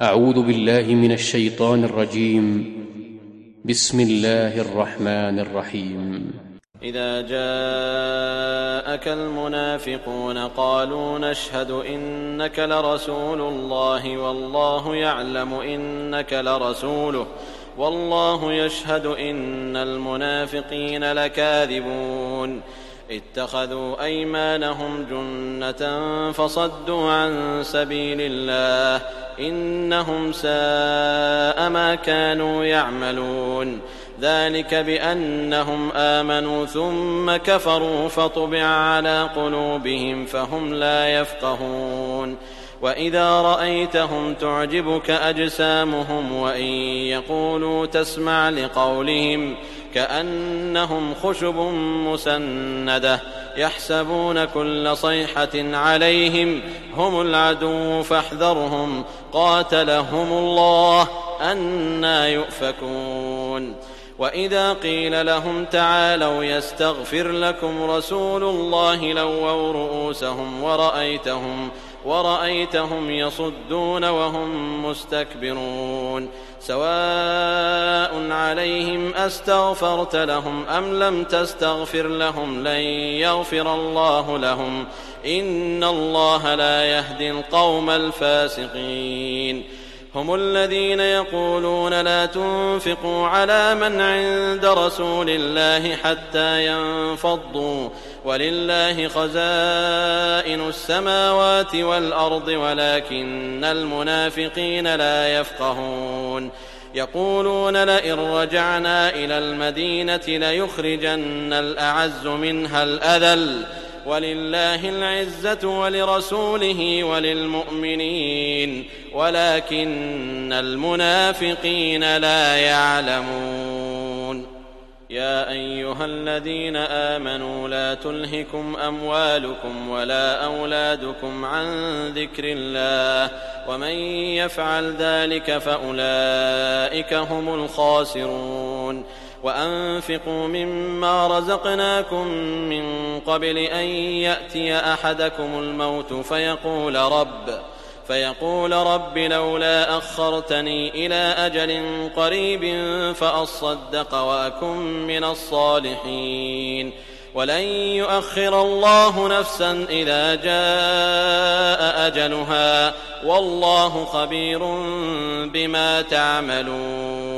أعوذ بالله من الشيطان الرجيم. بسم الله الرحمن الرحيم. إذا جاءك المنافقون قالوا نشهد إنك لرسول الله والله يعلم إنك لرسوله والله يشهد إن المنافقين لكاذبون اتخذوا أيمانهم جنة فصدوا عن سبيل الله إنهم ساء ما كانوا يعملون ذلك بأنهم آمنوا ثم كفروا فطبع على قلوبهم فهم لا يفقهون وإذا رأيتهم تعجبك أجسامهم وإن يقولوا تسمع لقولهم كأنهم خشب مسندة يحسبون كل صيحة عليهم هم العدو فاحذرهم قاتلهم الله أنى يؤفكون وإذا قيل لهم تعالوا يستغفر لكم رسول الله لووا رؤوسهم ورأيتهم يصدون وهم مستكبرون سواء عليهم أستغفرت لهم أم لم تستغفر لهم لن يغفر الله لهم إن الله لا يهدي القوم الفاسقين هم الذين يقولون لا تنفقوا على من عند رسول الله حتى ينفضوا ولله خزائن السماوات والأرض ولكن المنافقين لا يفقهون يقولون لئن رجعنا إلى المدينة ليخرجن الأعز منها الأذل ولله العزة ولرسوله وللمؤمنين ولكن المنافقين لا يعلمون يا أيها الذين آمنوا لا تلهكم أموالكم ولا أولادكم عن ذكر الله ومن يفعل ذلك فأولئك هم الخاسرون وأنفقوا مما رزقناكم من قبل أن يأتي أحدكم الموت فيقول رب لولا أخرتني إلى أجل قريب فأصدق وأكن من الصالحين ولن يؤخر الله نفسا إذا جاء أجلها والله خبير بما تعملون